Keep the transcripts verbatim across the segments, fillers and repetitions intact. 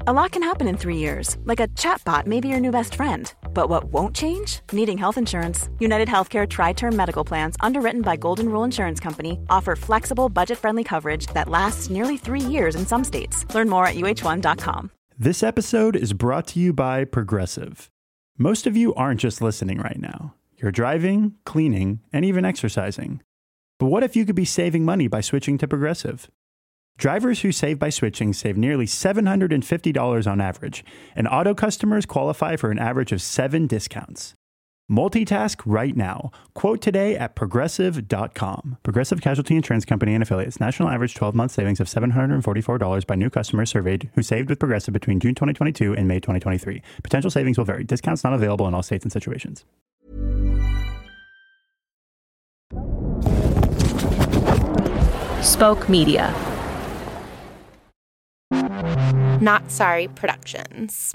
A lot can happen in three years, like a chatbot may be your new best friend. But what won't change? Needing health insurance. United Healthcare Tri-Term Medical Plans, underwritten by Golden Rule Insurance Company, offer flexible, budget-friendly coverage that lasts nearly three years in some states. Learn more at U H one dot com. This episode is brought to you by Progressive. Most of you aren't just listening right now. You're driving, cleaning, and even exercising. But what if you could be saving money by switching to Progressive? Drivers who save by switching save nearly seven hundred fifty dollars on average, and auto customers qualify for an average of seven discounts. Multitask right now. Quote today at progressive dot com. Progressive Casualty Insurance Company and Affiliates. National average twelve-month savings of seven hundred forty-four dollars by new customers surveyed who saved with Progressive between June twenty twenty-two and May twenty twenty-three. Potential savings will vary. Discounts not available in all states and situations. Spoke Media. Not Sorry Productions.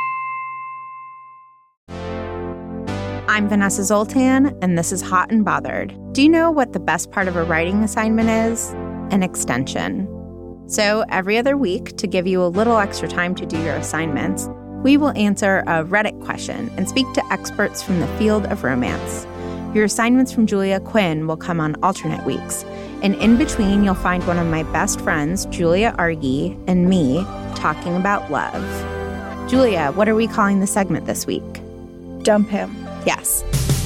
I'm Vanessa Zoltan, and this is Hot and Bothered. Do you know what the best part of a writing assignment is? An extension. So every other week, to give you a little extra time to do your assignments, we will answer a Reddit question and speak to experts from the field of romance. Your assignments from Julia Quinn will come on alternate weeks. And in between, you'll find one of my best friends, Julia Argy, and me talking about love. Julia, what are we calling the segment this week? Dump him. Yes.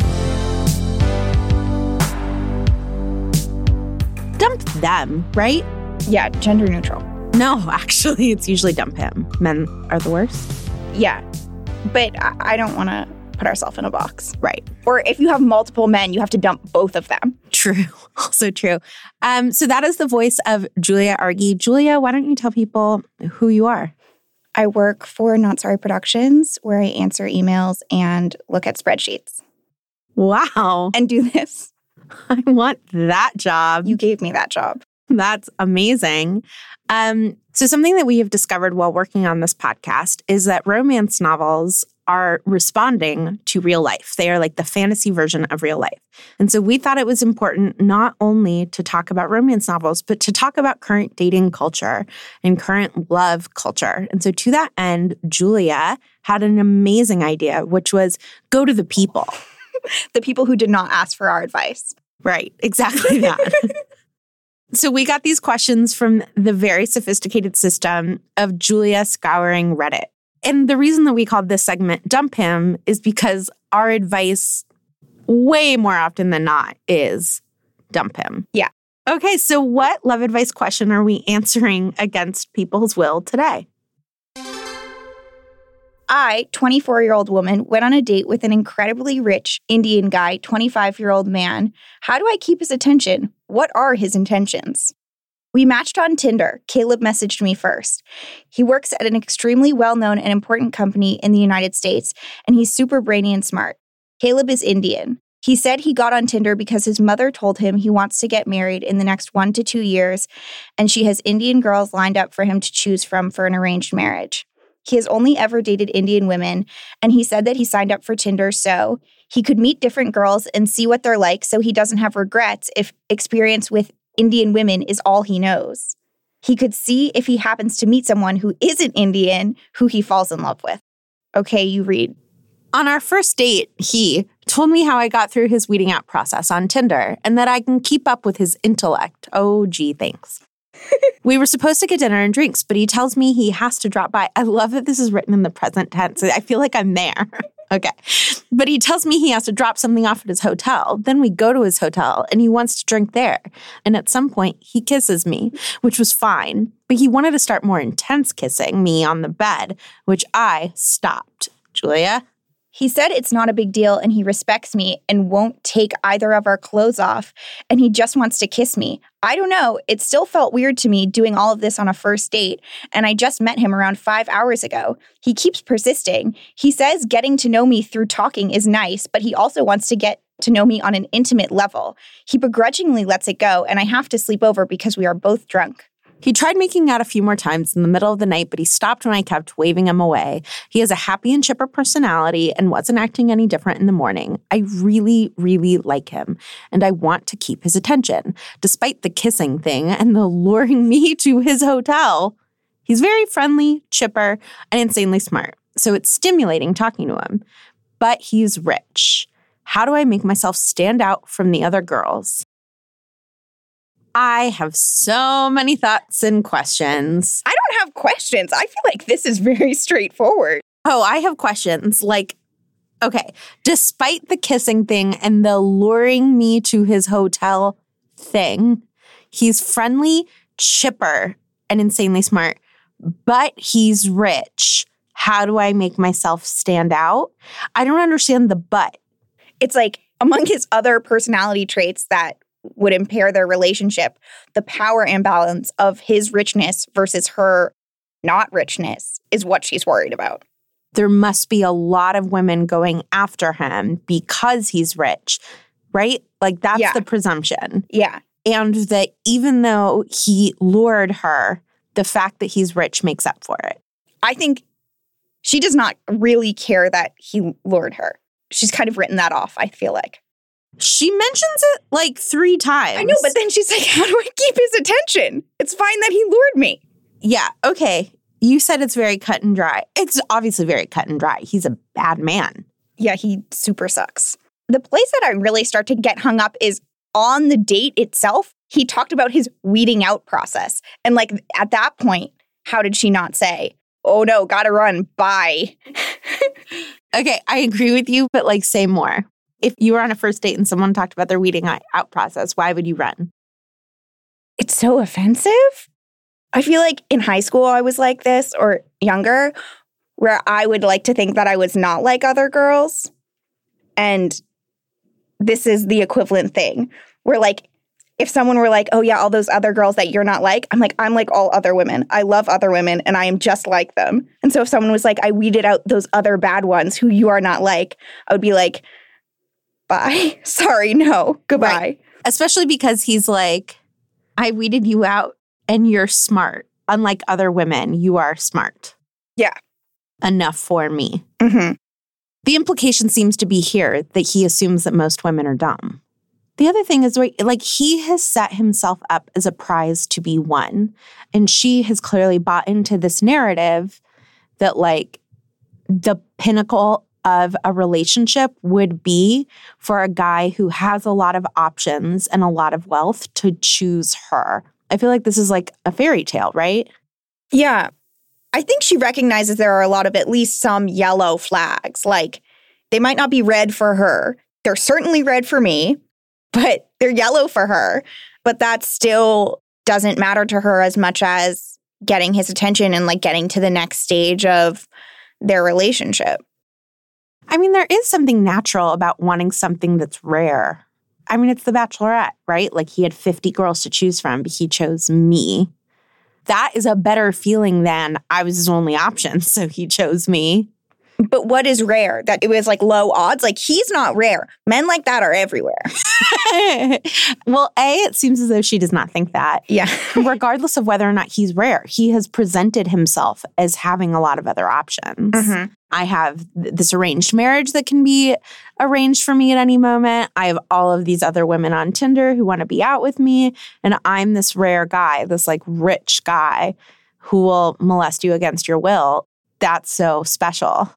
Dump them, right? Yeah, gender neutral. No, actually, it's usually dump him. Men are the worst. Yeah, but I, I don't want to put ourselves in a box. Right. Or if you have multiple men, you have to dump both of them. True. Also true. Um, so that is the voice of Julia Argy. Julia, why don't you tell people who you are? I work for Not Sorry Productions, where I answer emails and look at spreadsheets. Wow. And do this. I want that job. You gave me that job. That's amazing. Um, so something that we have discovered while working on this podcast is that romance novels are responding to real life. They are like the fantasy version of real life. And so we thought it was important not only to talk about romance novels, but to talk about current dating culture and current love culture. And so to that end, Julia had an amazing idea, which was go to the people. The people who did not ask for our advice. Right, exactly that. So we got these questions from the very sophisticated system of Julia scouring Reddit. And the reason that we called this segment Dump Him is because our advice way more often than not is dump him. Yeah. Okay, so what love advice question are we answering against people's will today? I, twenty-four-year-old woman, went on a date with an incredibly rich Indian guy, twenty-five-year-old man. How do I keep his attention? What are his intentions? We matched on Tinder. Caleb messaged me first. He works at an extremely well-known and important company in the United States, and he's super brainy and smart. Caleb is Indian. He said he got on Tinder because his mother told him he wants to get married in the next one to two years, and she has Indian girls lined up for him to choose from for an arranged marriage. He has only ever dated Indian women, and he said that he signed up for Tinder so he could meet different girls and see what they're like so he doesn't have regrets if experience with Indian women is all he knows. He could see if he happens to meet someone who isn't Indian, who he falls in love with. Okay, you read. On our first date, he told me how I got through his weeding out process on Tinder and that I can keep up with his intellect. Oh, gee, thanks. We were supposed to get dinner and drinks, but he tells me he has to drop by. I love that this is written in the present tense. I feel like I'm there. Okay. But he tells me he has to drop something off at his hotel. Then we go to his hotel and he wants to drink there. And at some point, he kisses me, which was fine. But he wanted to start more intense kissing me on the bed, which I stopped. Julia? He said it's not a big deal and he respects me and won't take either of our clothes off and he just wants to kiss me. I don't know. It still felt weird to me doing all of this on a first date and I just met him around five hours ago. He keeps persisting. He says getting to know me through talking is nice, but he also wants to get to know me on an intimate level. He begrudgingly lets it go and I have to sleep over because we are both drunk. He tried making out a few more times in the middle of the night, but he stopped when I kept waving him away. He has a happy and chipper personality and wasn't acting any different in the morning. I really, really like him, and I want to keep his attention. Despite the kissing thing and the luring me to his hotel, He's very friendly, chipper, and insanely smart. So it's stimulating talking to him. But he's rich. How do I make myself stand out from the other girls? I have so many thoughts and questions. I don't have questions. I feel like this is very straightforward. Oh, I have questions. Like, okay, despite the kissing thing and the luring me to his hotel thing, he's friendly, chipper, and insanely smart, but he's rich. How do I make myself stand out? I don't understand the but. It's like among his other personality traits that would impair their relationship, the power imbalance of his richness versus her not richness is what she's worried about. There must be a lot of women going after him because he's rich, right? Like that's Yeah. the presumption. Yeah. And that even though he lured her, the fact that he's rich makes up for it. I think she does not really care that he lured her. She's kind of written that off, I feel like. She mentions it like three times. I know, but then she's like, how do I keep his attention? It's fine that he lured me. Yeah, okay. You said it's very cut and dry. It's obviously very cut and dry. He's a bad man. Yeah, he super sucks. The place that I really start to get hung up is on the date itself. He talked about his weeding out process. And like at that point, how did she not say, oh no, gotta run, bye. Okay, I agree with you, but like say more. If you were on a first date and someone talked about their weeding out process, why would you run? It's so offensive. I feel like in high school I was like this, or younger, where I would like to think that I was not like other girls. And this is the equivalent thing where like, if someone were like, oh yeah, all those other girls that you're not like, I'm like, I'm like all other women. I love other women and I am just like them. And so if someone was like, I weeded out those other bad ones who you are not like, I would be like, bye. Sorry, no, goodbye. Right. Especially because he's like, I weeded you out and you're smart. Unlike other women, you are smart. Yeah. Enough for me. Mm-hmm. The implication seems to be here that he assumes that most women are dumb. The other thing is, right, like he has set himself up as a prize to be won. And she has clearly bought into this narrative that like the pinnacle of a relationship would be for a guy who has a lot of options and a lot of wealth to choose her. I feel like this is like a fairy tale, right? Yeah. I think she recognizes there are a lot of at least some yellow flags. Like they might not be red for her. They're certainly red for me, but they're yellow for her. But that still doesn't matter to her as much as getting his attention and like getting to the next stage of their relationship. I mean, there is something natural about wanting something that's rare. I mean, it's The Bachelorette, right? Like he had fifty girls to choose from, but he chose me. That is a better feeling than I was his only option, so he chose me. But what is rare? That it was like low odds? Like he's not rare. Men like that are everywhere. Well, A, it seems as though she does not think that. Yeah. Regardless of whether or not he's rare, he has presented himself as having a lot of other options. Mm-hmm. I have th- this arranged marriage that can be arranged for me at any moment. I have all of these other women on Tinder who want to be out with me. And I'm this rare guy, this like rich guy who will molest you against your will. That's so special.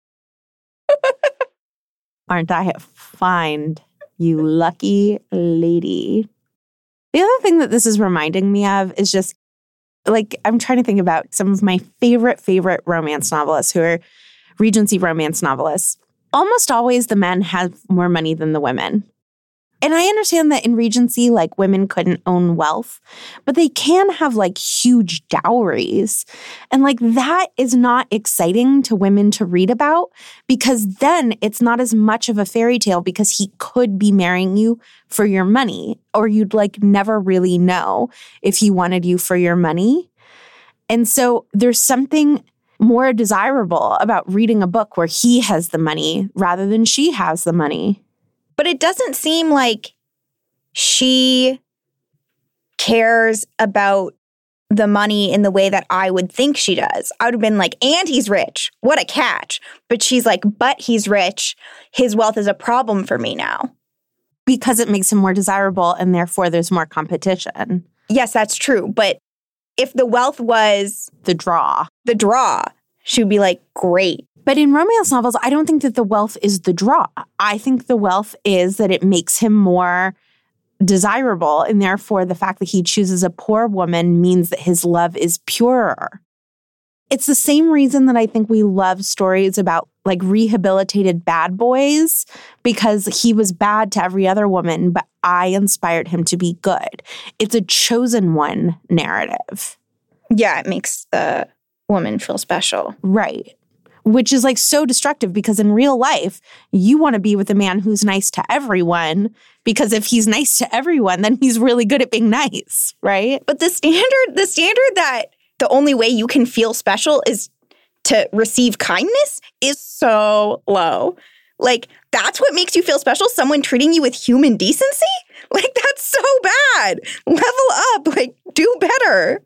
Aren't I find you lucky lady? The other thing that this is reminding me of is just like, I'm trying to think about some of my favorite, favorite romance novelists who are Regency romance novelists. Almost always the men have more money than the women. And I understand that in Regency, like women couldn't own wealth, but they can have like huge dowries. And like that is not exciting to women to read about because then it's not as much of a fairy tale because he could be marrying you for your money or you'd like never really know if he wanted you for your money. And so there's something more desirable about reading a book where he has the money rather than she has the money. But it doesn't seem like she cares about the money in the way that I would think she does. I would have been like, and he's rich. What a catch. But she's like, but he's rich. His wealth is a problem for me now. Because it makes him more desirable and therefore there's more competition. Yes, that's true. But if the wealth was The draw. the draw, she would be like, great. But in romance novels, I don't think that the wealth is the draw. I think the wealth is that it makes him more desirable, and therefore the fact that he chooses a poor woman means that his love is purer. It's the same reason that I think we love stories about like rehabilitated bad boys, because he was bad to every other woman, but I inspired him to be good. It's a chosen one narrative. Yeah, it makes the woman feel special. Right. Which is like so destructive, because in real life, you want to be with a man who's nice to everyone, because if he's nice to everyone, then he's really good at being nice, right? But the standard, the standard that the only way you can feel special is to receive kindness is so low. Like, that's what makes you feel special? Someone treating you with human decency? Like, that's so bad. Level up. Like, do better.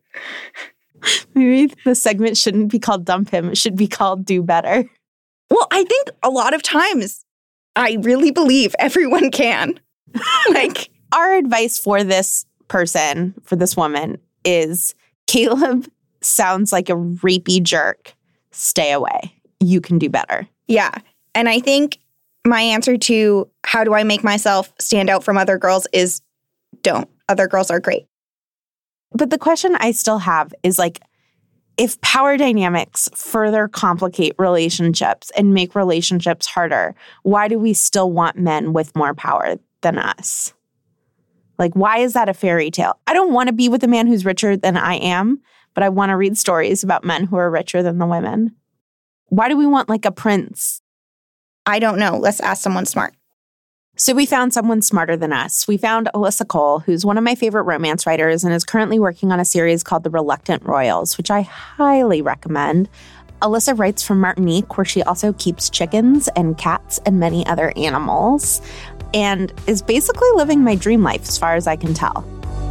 Maybe the segment shouldn't be called Dump Him. It should be called Do Better. Well, I think a lot of times I really believe everyone can. Like, our advice for this person, for this woman, is Caleb sounds like a rapey jerk. Stay away. You can do better. Yeah. And I think my answer to how do I make myself stand out from other girls is don't. Other girls are great. But the question I still have is like, if power dynamics further complicate relationships and make relationships harder, why do we still want men with more power than us? Like, why is that a fairy tale? I don't want to be with a man who's richer than I am, but I want to read stories about men who are richer than the women. Why do we want like a prince? I don't know. Let's ask someone smart. So we found someone smarter than us. We found Alyssa Cole, who's one of my favorite romance writers and is currently working on a series called The Reluctant Royals, which I highly recommend. Alyssa writes from Martinique, where she also keeps chickens and cats and many other animals, and is basically living my dream life as far as I can tell.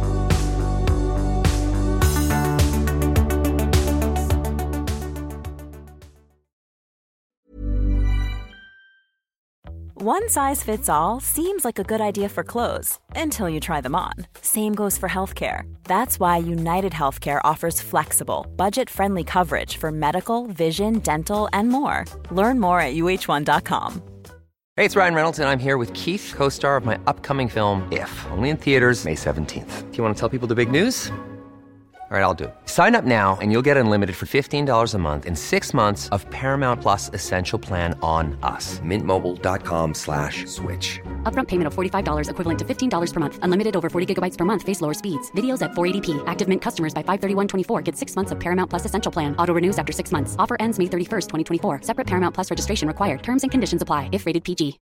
One size fits all seems like a good idea for clothes until you try them on. Same goes for healthcare. That's why United Healthcare offers flexible, budget-friendly coverage for medical, vision, dental, and more. Learn more at U H one dot com. Hey, it's Ryan Reynolds, and I'm here with Keith, co-star of my upcoming film, If, only in theaters May seventeenth. Do you want to tell people the big news? All right, I'll do it. Sign up now and you'll get unlimited for fifteen dollars a month and six months of Paramount Plus Essential Plan on us. Mint Mobile dot com slash switch. Upfront payment of forty-five dollars equivalent to fifteen dollars per month. Unlimited over forty gigabytes per month. Face lower speeds. Videos at four eighty p. Active Mint customers by five thirty-one twenty-four get six months of Paramount Plus Essential Plan. Auto renews after six months. Offer ends May thirty-first, twenty twenty-four. Separate Paramount Plus registration required. Terms and conditions apply if rated P G.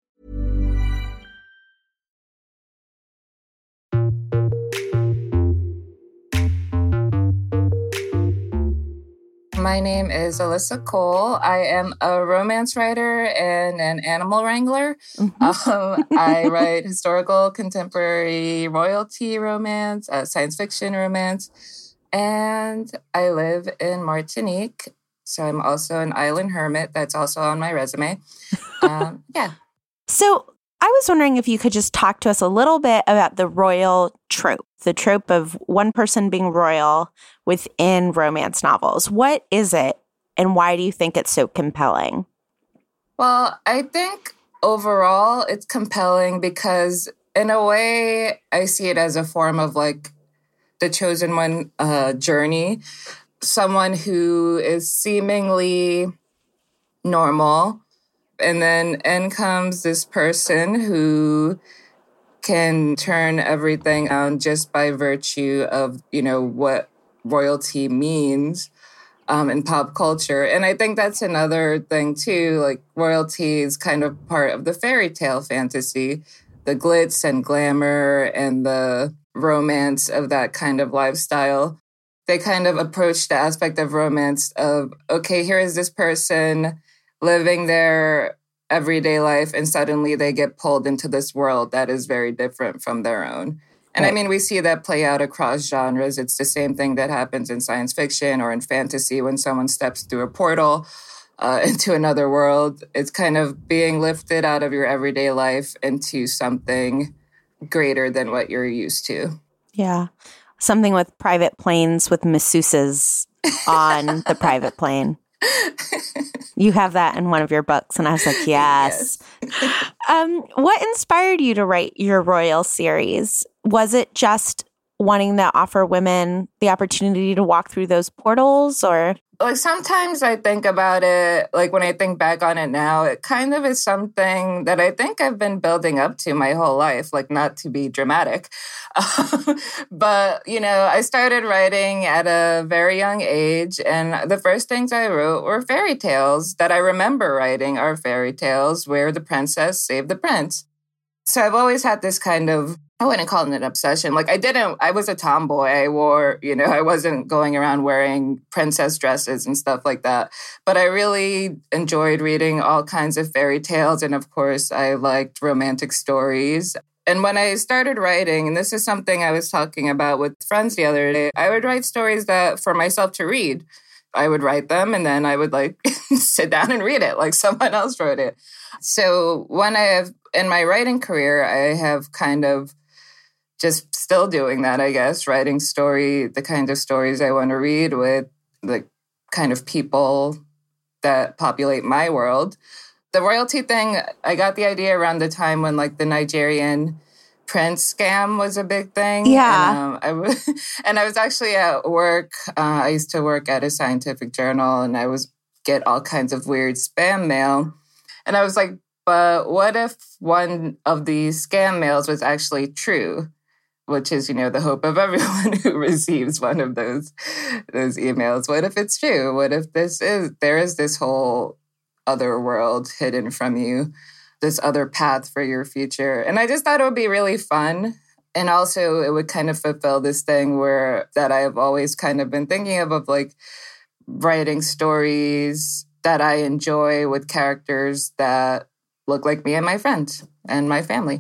My name is Alyssa Cole. I am a romance writer and an animal wrangler. Mm-hmm. Um, I write historical, contemporary, royalty romance, uh, science fiction romance, and I live in Martinique. So I'm also an island hermit. That's also on my resume. Um, yeah. So I was wondering if you could just talk to us a little bit about the royal trope, the trope of one person being royal within romance novels. What is it, and why do you think it's so compelling? Well, I think overall it's compelling because in a way I see it as a form of like the chosen one uh, journey. Someone who is seemingly normal, and then in comes this person who can turn everything on just by virtue of, you know, what royalty means um, in pop culture. And I think that's another thing, too. Like, royalty is kind of part of the fairy tale fantasy, the glitz and glamour and the romance of that kind of lifestyle. They kind of approach the aspect of romance of, okay, here is this person living their everyday life, and suddenly they get pulled into this world that is very different from their own. And right. I mean, we see that play out across genres. It's the same thing that happens in science fiction or in fantasy when someone steps through a portal uh, into another world. It's kind of being lifted out of your everyday life into something greater than what you're used to. Yeah. something with private planes with masseuses on the private plane. You have that in one of your books, and I was like, yes. yes. um, what inspired you to write your royal series? Was it just wanting to offer women the opportunity to walk through those portals, or? Like, sometimes I think about it, like when I think back on it now, it kind of is something that I think I've been building up to my whole life, like not to be dramatic. But, you know, I started writing at a very young age, and the first things I wrote were fairy tales that I remember writing are fairy tales where the princess saved the prince. So I've always had this kind of, I wouldn't call it an obsession. Like I didn't, I was a tomboy. I wore, you know, I wasn't going around wearing princess dresses and stuff like that. But I really enjoyed reading all kinds of fairy tales. And of course, I liked romantic stories. And when I started writing, and this is something I was talking about with friends the other day, I would write stories that for myself to read. I would write them and then I would like sit down and read it like someone else wrote it. So when I have, in my writing career, I have kind of just still doing that, I guess, writing story, the kind of stories I want to read with the kind of people that populate my world. The royalty thing, I got the idea around the time when like the Nigerian prince scam was a big thing. Yeah. And, um, I w- and I was actually at work. Uh, I used to work at a scientific journal and I was get all kinds of weird spam mail. And I was like, but what if one of these scam mails was actually true? Which is, you know, the hope of everyone who receives one of those those emails. What if it's true? What if this is, there is this whole other world hidden from you, this other path for your future? And I just thought it would be really fun. And also it would kind of fulfill this thing where, that I've always kind of been thinking of, of like writing stories that I enjoy with characters that look like me and my friends and my family.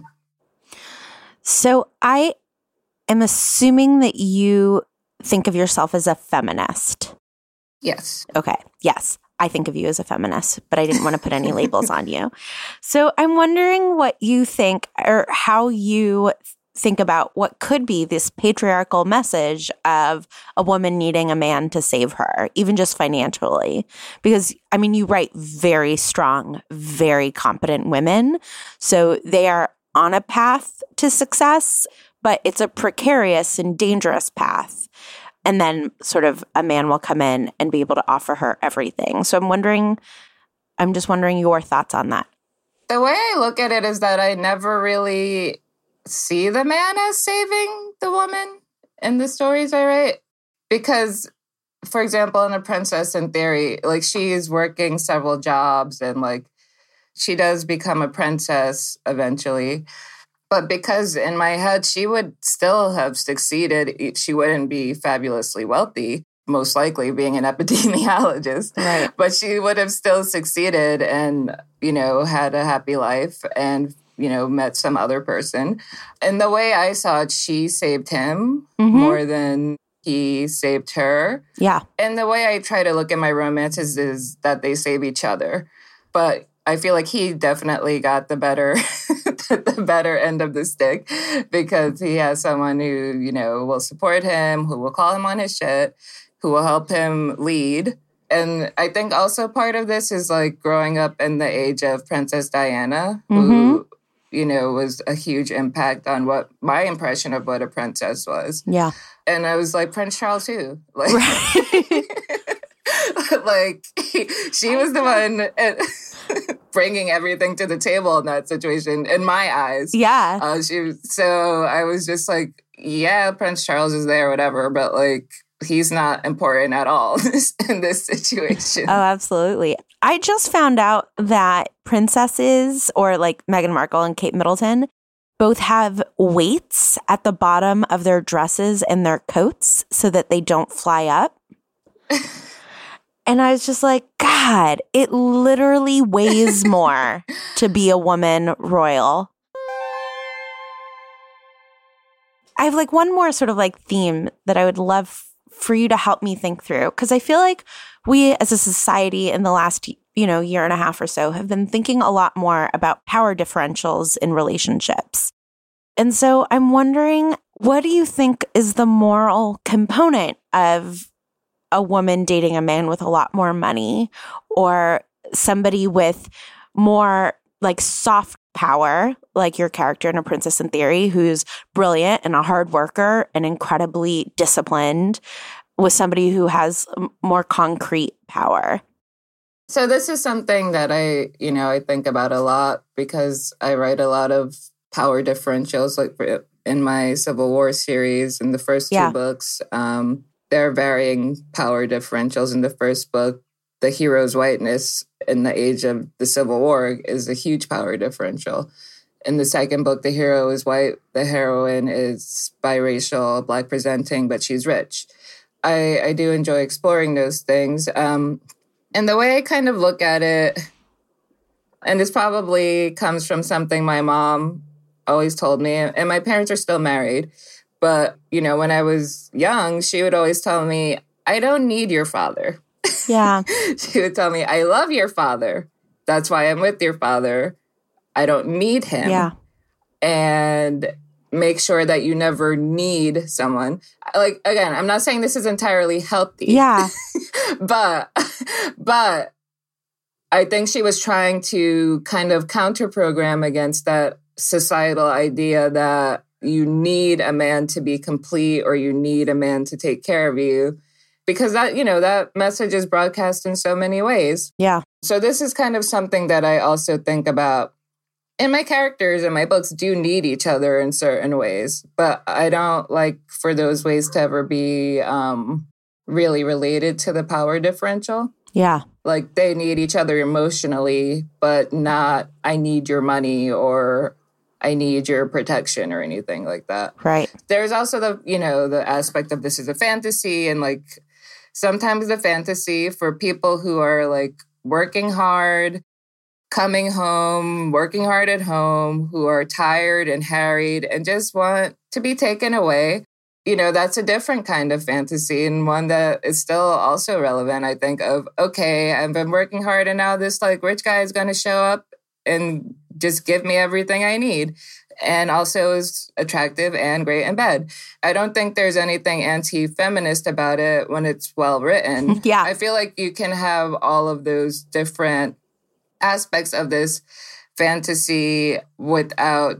So I am assuming that you think of yourself as a feminist. Yes. Okay. Yes. I think of you as a feminist, but I didn't want to put any labels on you. So I'm wondering what you think, or how you think about what could be this patriarchal message of a woman needing a man to save her, even just financially. Because, I mean, you write very strong, very competent women. So they are on a path to success, but it's a precarious and dangerous path. And then sort of a man will come in and be able to offer her everything. So I'm wondering, I'm just wondering your thoughts on that. The way I look at it is that I never really see the man as saving the woman in the stories I write. Because, for example, in A Princess in Theory, like she's working several jobs and like she does become a princess eventually. But because in my head, she would still have succeeded. She wouldn't be fabulously wealthy, most likely being an epidemiologist. Right. But she would have still succeeded and, you know, had a happy life and, you know, met some other person. And the way I saw it, she saved him mm-hmm. more than he saved her. Yeah. And the way I try to look at my romances is that they save each other. But I feel like he definitely got the better the better end of the stick because he has someone who, you know, will support him, who will call him on his shit, who will help him lead. And I think also part of this is like growing up in the age of Princess Diana, mm-hmm. who, you know, was a huge impact on what my impression of what a princess was. Yeah. And I was like, Prince Charles too. Like, right. like he, she was the one bringing everything to the table in that situation, in my eyes. Yeah. Uh, she. So I was just like, yeah, Prince Charles is there, whatever, but like, he's not important at all in this situation. Oh, absolutely. I just found out that princesses, or like Meghan Markle and Kate Middleton, both have weights at the bottom of their dresses and their coats so that they don't fly up. And I was just like, God, it literally weighs more to be a woman royal. I have like one more sort of like theme that I would love for you to help me think through, because I feel like we as a society in the last, you know, year and a half or so have been thinking a lot more about power differentials in relationships. And so I'm wondering, What do you think is the moral component of a woman dating a man with a lot more money, or somebody with more like soft power, like your character in A Princess in Theory, who's brilliant and a hard worker and incredibly disciplined, with somebody who has more concrete power? So this is something that I, you know, I think about a lot because I write a lot of power differentials, like in my Civil War series in the first yeah. two books. Um, there are varying power differentials. In the first book, the hero's whiteness in the age of the Civil War is a huge power differential. In the second book, the hero is white, the heroine is biracial, Black presenting, but she's rich. I, I do enjoy exploring those things. Um, and the way I kind of look at it, and this probably comes from something my mom always told me, and my parents are still married, but, you know, when I was young, she would always tell me, I don't need your father. Yeah. She would tell me, I love your father. That's why I'm with your father. I don't need him. Yeah. And make sure that you never need someone. Like, again, I'm not saying this is entirely healthy. Yeah. but, but I think she was trying to kind of counter-program against that societal idea that you need a man to be complete or you need a man to take care of you. Because that, you know, that message is broadcast in so many ways. Yeah. So this is kind of something that I also think about. And my characters in my books do need each other in certain ways, but I don't like for those ways to ever be um, really related to the power differential. Yeah. Like they need each other emotionally, but not, I need your money or I need your protection or anything like that. Right. There's also the, you know, the aspect of this is a fantasy, and like sometimes the fantasy for people who are like working hard, coming home, working hard at home, who are tired and harried and just want to be taken away. You know, that's a different kind of fantasy, and one that is still also relevant, I think, of, okay, I've been working hard and now this like rich guy is going to show up and just give me everything I need. And also is attractive and great in bed. I don't think there's anything anti-feminist about it when it's well written. Yeah. I feel like you can have all of those different aspects of this fantasy without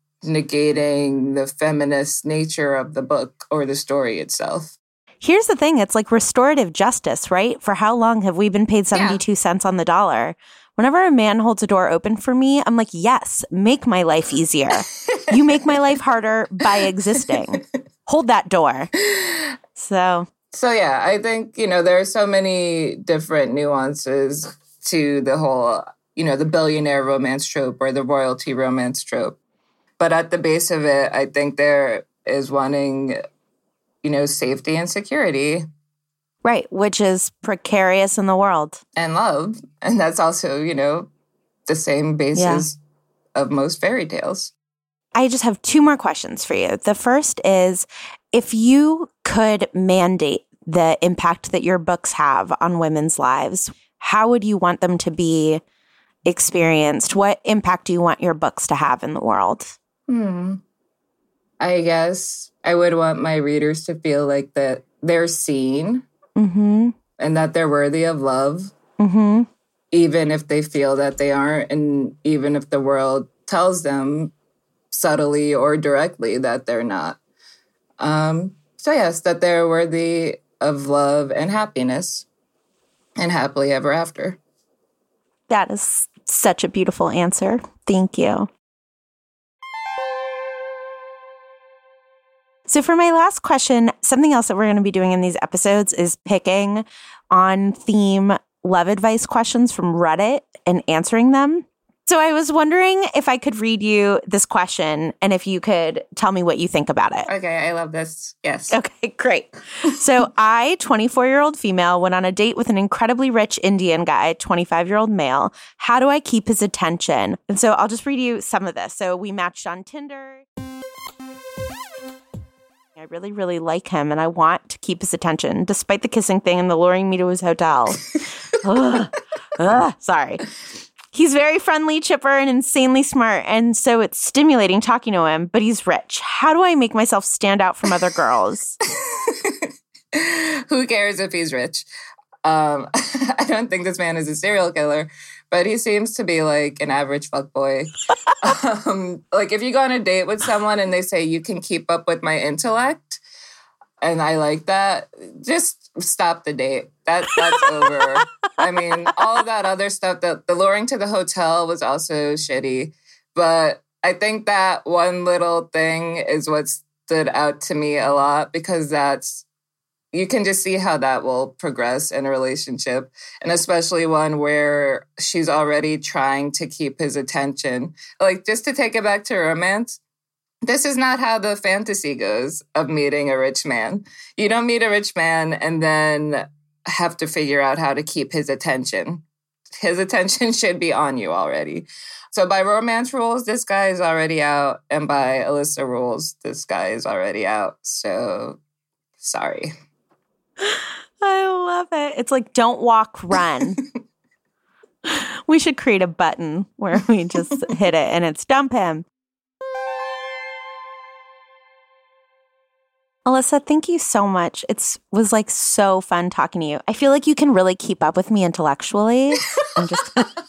negating the feminist nature of the book or the story itself. Here's the thing. It's like restorative justice, right? For how long have we been paid seventy-two yeah. cents on the dollar? Whenever a man holds a door open for me, I'm like, yes, make my life easier. You make my life harder by existing. Hold that door. So. So, yeah, I think, you know, there are so many different nuances to the whole, you know, the billionaire romance trope or the royalty romance trope. But at the base of it, I think there is wanting, you know, safety and security. Right, which is precarious in the world. And love. And that's also, you know, the same basis yeah. of most fairy tales. I just have two more questions for you. The first is, if you could mandate the impact that your books have on women's lives, how would you want them to be experienced? What impact do you want your books to have in the world? Hmm. I guess I would want my readers to feel like that they're seen. Mm-hmm. And that they're worthy of love, mm-hmm. even if they feel that they aren't, and even if the world tells them subtly or directly that they're not. Um, so yes, that they're worthy of love and happiness and happily ever after. That is such a beautiful answer. Thank you. So for my last question, something else that we're going to be doing in these episodes is picking on theme love advice questions from Reddit and answering them. So I was wondering if I could read you this question and if you could tell me what you think about it. Okay, I love this. Yes. Okay, great. So I, twenty-four-year-old female, went on a date with an incredibly rich Indian guy, twenty-five-year-old male. How do I keep his attention? And so I'll just read you some of this. So we matched on Tinder. I really, really like him, and I want to keep his attention, despite the kissing thing and the luring me to his hotel. Ugh. Ugh. Sorry. He's very friendly, chipper, and insanely smart, and so it's stimulating talking to him, but he's rich. How do I make myself stand out from other girls? Who cares if he's rich? Um, I don't think this man is a serial killer, but he seems to be like an average fuckboy. um, like if you go on a date with someone and they say, you can keep up with my intellect, and I like that, just stop the date. That That's over. I mean, all of that other stuff, the, the luring to the hotel was also shitty. But I think that one little thing is what stood out to me a lot, because that's, you can just see how that will progress in a relationship. And especially one where she's already trying to keep his attention. Like, just to take it back to romance, this is not how the fantasy goes of meeting a rich man. You don't meet a rich man and then have to figure out how to keep his attention. His attention should be on you already. So by romance rules, this guy is already out. And by Alyssa rules, this guy is already out. So, sorry. I love it. It's like, don't walk, run. We should create a button where we just hit it and it's dump him. Alyssa, thank you so much. It was like so fun talking to you. I feel like you can really keep up with me intellectually. I'm just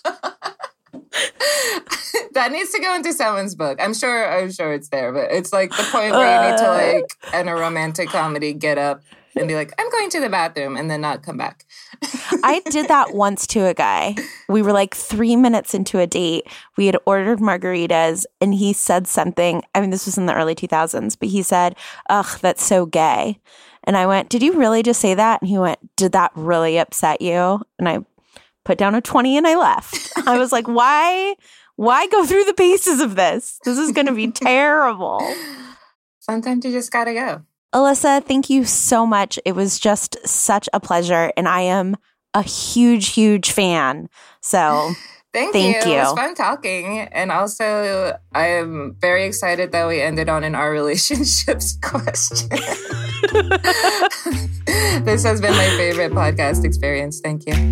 that needs to go into someone's book. I'm sure I'm sure it's there, but it's like the point where you need to, like, in a romantic comedy, get up and be like, I'm going to the bathroom, and then not come back. I did that once to a guy. We were like three minutes into a date. We had ordered margaritas, and he said something. I mean, this was in the early two thousands, but he said, ugh, that's so gay. And I went, did you really just say that? And he went, did that really upset you? And I put down a twenty and I left. I was like, why, why go through the paces of this? This is going to be terrible. Sometimes you just got to go. Alyssa, thank you so much. It was just such a pleasure, and I am a huge, huge fan. So thank, thank you. you. It was fun talking. And also, I am very excited that we ended on an our relationships question. This has been my favorite podcast experience. Thank you.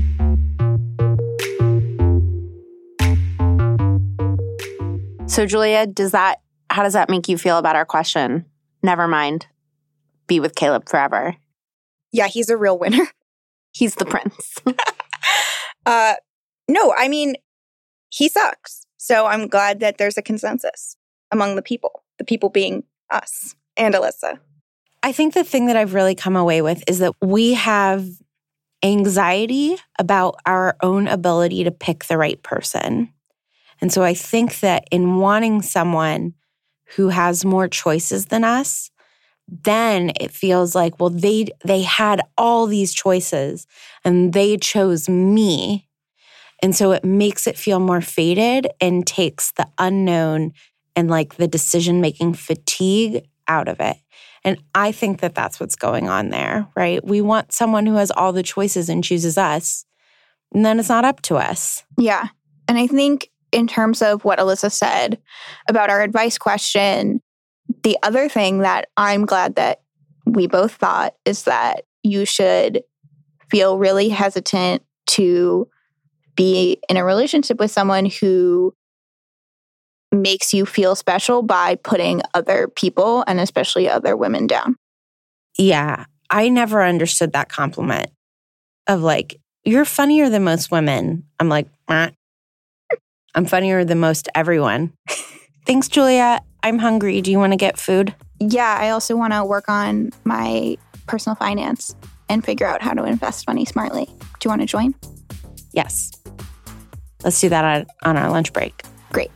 So, Julia, does that, how does that make you feel about our question? Never mind. Be with Caleb forever. Yeah, he's a real winner. He's the prince. uh, no, I mean, he sucks. So I'm glad that there's a consensus among the people, the people being us and Alyssa. I think the thing that I've really come away with is that we have anxiety about our own ability to pick the right person. And so I think that in wanting someone who has more choices than us, then it feels like, well, they they had all these choices and they chose me. And so it makes it feel more fated and takes the unknown and like the decision-making fatigue out of it. And I think that that's what's going on there, right? We want someone who has all the choices and chooses us, and then it's not up to us. Yeah. And I think in terms of what Alyssa said about our advice question, the other thing that I'm glad that we both thought is that you should feel really hesitant to be in a relationship with someone who makes you feel special by putting other people and especially other women down. Yeah, I never understood that compliment of like, you're funnier than most women. I'm like, eh. I'm funnier than most everyone. Thanks, Julia. I'm hungry. Do you want to get food? Yeah, I also want to work on my personal finance and figure out how to invest money smartly. Do you want to join? Yes. Let's do that on, on our lunch break. Great.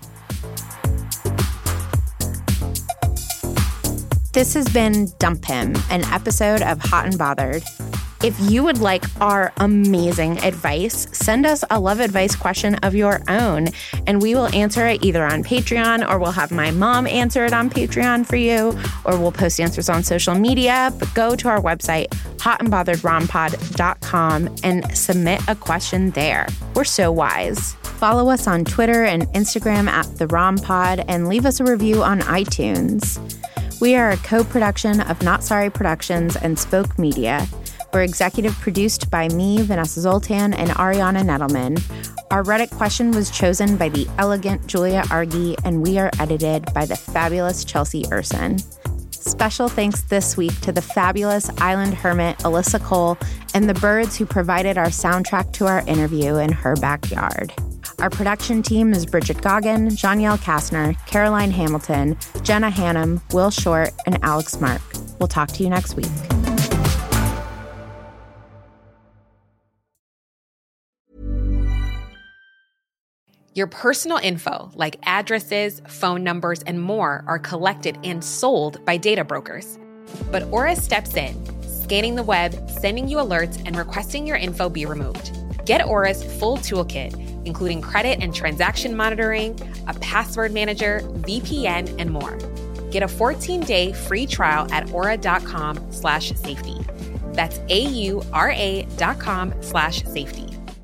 This has been Dump Him, an episode of Hot and Bothered. If you would like our amazing advice, send us a love advice question of your own, and we will answer it either on Patreon, or we'll have my mom answer it on Patreon for you, or we'll post answers on social media. But go to our website, hot and bothered rom pod dot com, and submit a question there. We're so wise. Follow us on Twitter and Instagram at The Rom Pod, and leave us a review on iTunes. We are a co-production of Not Sorry Productions and Spoke Media. We're executive produced by me, Vanessa Zoltan, and Ariana Nettleman. Our Reddit question was chosen by the elegant Julia Argy, and we are edited by the fabulous Chelsea Urson. Special thanks this week to the fabulous Island Hermit, Alyssa Cole, and the birds who provided our soundtrack to our interview in her backyard. Our production team is Bridget Goggin, Janielle Kastner, Caroline Hamilton, Jenna Hannum, Will Short, and Alex Mark. We'll talk to you next week. Your personal info, like addresses, phone numbers, and more, are collected and sold by data brokers. But Aura steps in, scanning the web, sending you alerts, and requesting your info be removed. Get Aura's full toolkit, including credit and transaction monitoring, a password manager, V P N, and more. Get a fourteen-day free trial at aura.com slash safety. That's A-U-R-A dot com slash safety.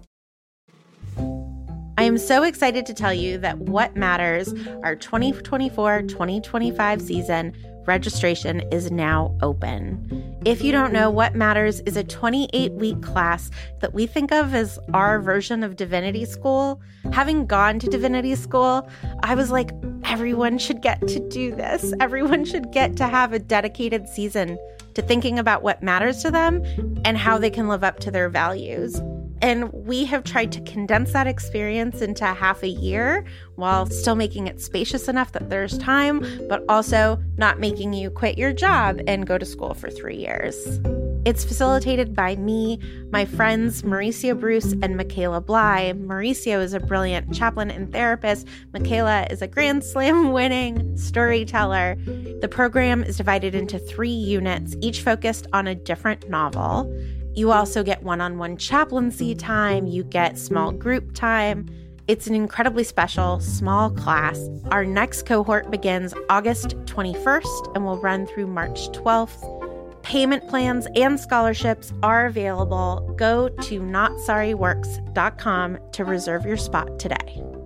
I am so excited to tell you that What Matters, our twenty twenty-four twenty twenty-five season, registration is now open. If you don't know, What Matters is a twenty-eight week class that we think of as our version of Divinity School. Having gone to Divinity School, I was like, everyone should get to do this. Everyone should get to have a dedicated season to thinking about what matters to them and how they can live up to their values. And we have tried to condense that experience into half a year while still making it spacious enough that there's time, but also not making you quit your job and go to school for three years. It's facilitated by me, my friends Mauricio Bruce and Michaela Bly. Mauricio is a brilliant chaplain and therapist. Michaela is a Grand Slam winning storyteller. The program is divided into three units, each focused on a different novel. You also get one-on-one chaplaincy time. You get small group time. It's an incredibly special small class. Our next cohort begins August twenty-first and will run through March twelfth. Payment plans and scholarships are available. Go to not sorry works dot com to reserve your spot today.